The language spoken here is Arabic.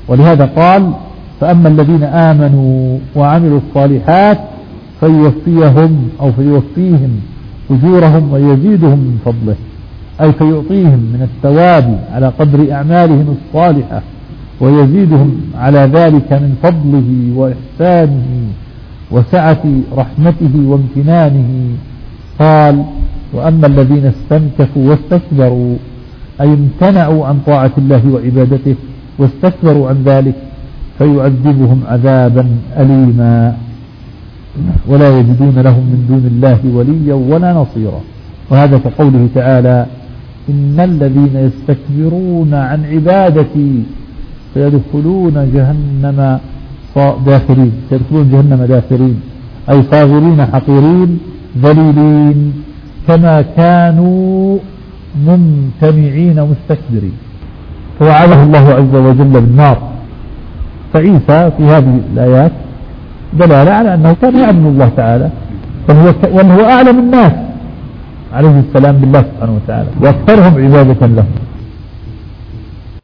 ولهذا قال فأما الذين آمنوا وعملوا الصالحات فيوفيهم أجورهم ويزيدهم من فضله، أي فيعطيهم من الثواب على قدر أعمالهم الصالحة ويزيدهم على ذلك من فضله وإحسانه وسعة رحمته وامتنانه. قال وأما الذين استنكفوا واستكبروا أي امتنعوا عن طاعة الله وعبادته واستكبروا عن ذلك فيعذبهم عذابا أليما ولا يجدون لهم من دون الله وليا ولا نصيرا. وهذا كقوله تعالى إن الذين يستكبرون عن عبادتي سيدخلون جهنم داخرين أي صاغرين حقيرين ذليلين كما كانوا ممتنعين مستكبرين، فوعده الله عز وجل بالنار. فعيسى في هذه الآيات دلالة على أنه كان يعبد الله تعالى، وهو أعلم الناس عليه السلام بالله سبحانه وتعالى وأكثرهم عبادة له.